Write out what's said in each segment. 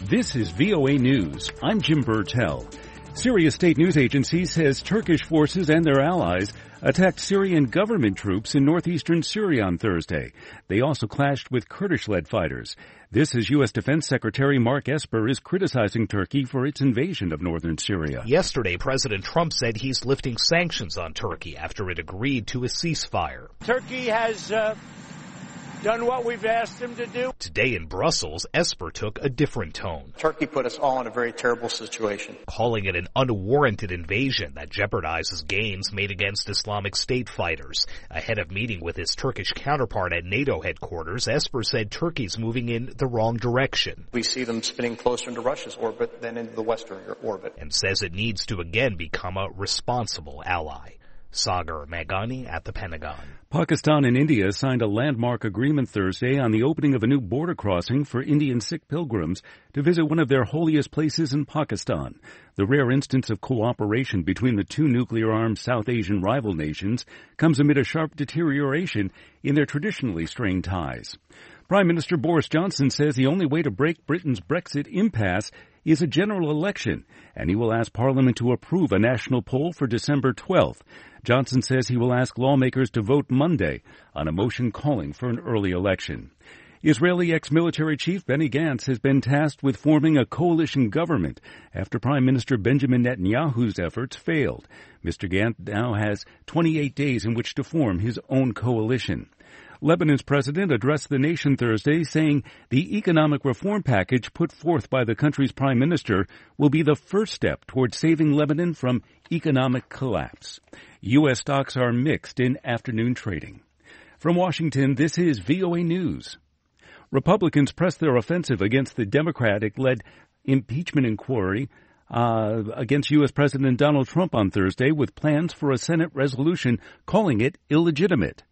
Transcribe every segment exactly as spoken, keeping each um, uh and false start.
This is V O A News. I'm Jim Burtell. Syria State News Agency says Turkish forces and their allies attacked Syrian government troops in northeastern Syria on Thursday. They also clashed with Kurdish-led fighters. This is U S. Defense Secretary Mark Esper is criticizing Turkey for its invasion of northern Syria. Yesterday, President Trump said he's lifting sanctions on Turkey after it agreed to a ceasefire. Turkey has uh, done what we've asked them to do. Today in Brussels, Esper took a different tone. Turkey put us all in a very terrible situation, calling it an unwarranted invasion that jeopardizes gains made against Islamic State fighters. Ahead of meeting with his Turkish counterpart at NATO headquarters, Esper said Turkey's moving in the wrong direction. We see them spinning closer into Russia's orbit than into the Western orbit. And says it needs to again become a responsible ally. Sagar Meghani at the Pentagon. Pakistan and India signed a landmark agreement Thursday on the opening of a new border crossing for Indian Sikh pilgrims to visit one of their holiest places in Pakistan. The rare instance of cooperation between the two nuclear-armed South Asian rival nations comes amid a sharp deterioration in their traditionally strained ties. Prime Minister Boris Johnson says the only way to break Britain's Brexit impasse is a general election, and he will ask Parliament to approve a national poll for December twelfth. Johnson says he will ask lawmakers to vote Monday on a motion calling for an early election. Israeli ex-military chief Benny Gantz has been tasked with forming a coalition government after Prime Minister Benjamin Netanyahu's efforts failed. Mister Gantz now has twenty-eight days in which to form his own coalition. Lebanon's president addressed the nation Thursday saying the economic reform package put forth by the country's prime minister will be the first step toward saving Lebanon from economic collapse. U S stocks are mixed in afternoon trading. From Washington, this is V O A News. Republicans pressed their offensive against the Democratic-led impeachment inquiry uh, against U S. President Donald Trump on Thursday with plans for a Senate resolution calling it illegitimate.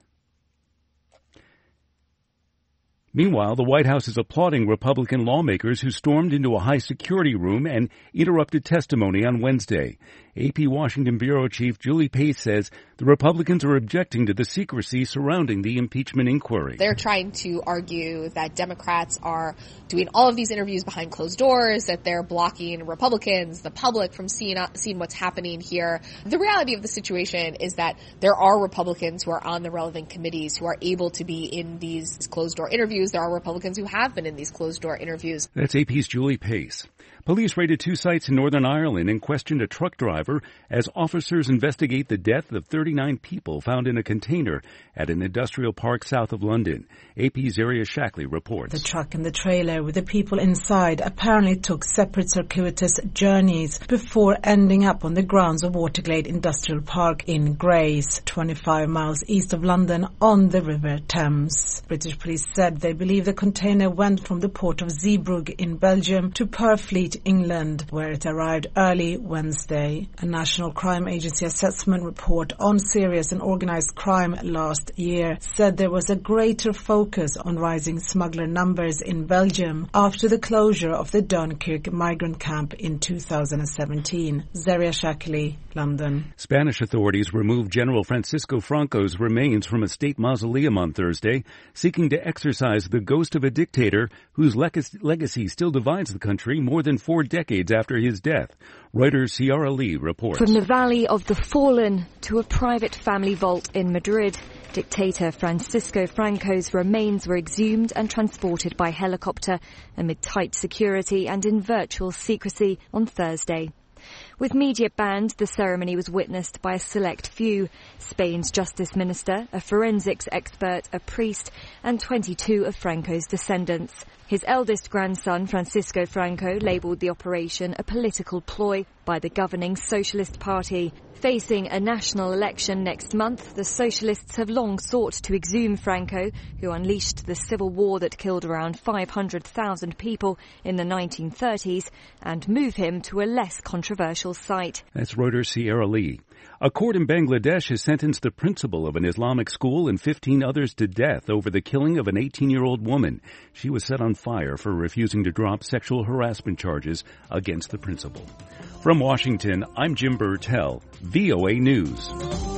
Meanwhile, the White House is applauding Republican lawmakers who stormed into a high-security room and interrupted testimony on Wednesday. A P Washington Bureau Chief Julie Pace says the Republicans are objecting to the secrecy surrounding the impeachment inquiry. They're trying to argue that Democrats are doing all of these interviews behind closed doors, that they're blocking Republicans, the public, from seeing, seeing what's happening here. The reality of the situation is that there are Republicans who are on the relevant committees who are able to be in these closed-door interviews. There are Republicans who have been in these closed-door interviews. That's A P's Julie Pace. Police raided two sites in Northern Ireland and questioned a truck driver as officers investigate the death of thirty-nine people found in a container at an industrial park south of London. A P's Zaria Shackley reports. The truck and the trailer with the people inside apparently took separate circuitous journeys before ending up on the grounds of Waterglade Industrial Park in Grays, twenty-five miles east of London on the River Thames. British police said they believe the container went from the port of Zeebrugge in Belgium to Purfleet, England, where it arrived early Wednesday. A National Crime Agency assessment report on serious and organized crime last year said there was a greater focus on rising smuggler numbers in Belgium after the closure of the Dunkirk migrant camp in two thousand seventeen. Zaria Shackley, London. Spanish authorities removed General Francisco Franco's remains from a state mausoleum on Thursday, seeking to exorcise the ghost of a dictator whose legacy still divides the country more than four decades after his death. Reuters' Ciara Lee reports. From the Valley of the Fallen to a private family vault in Madrid, dictator Francisco Franco's remains were exhumed and transported by helicopter amid tight security and in virtual secrecy on Thursday. With media banned, the ceremony was witnessed by a select few: Spain's justice minister, a forensics expert, a priest, and twenty-two of Franco's descendants. His eldest grandson, Francisco Franco, labelled the operation a political ploy by the governing Socialist Party. Facing a national election next month, the Socialists have long sought to exhume Franco, who unleashed the civil war that killed around five hundred thousand people in the nineteen thirties, and move him to a less controversial site. That's Reuters' Ciara Lee. A court in Bangladesh has sentenced the principal of an Islamic school and fifteen others to death over the killing of an eighteen-year-old woman. She was set on fire for refusing to drop sexual harassment charges against the principal. From Washington, I'm Jim Burtell, V O A News.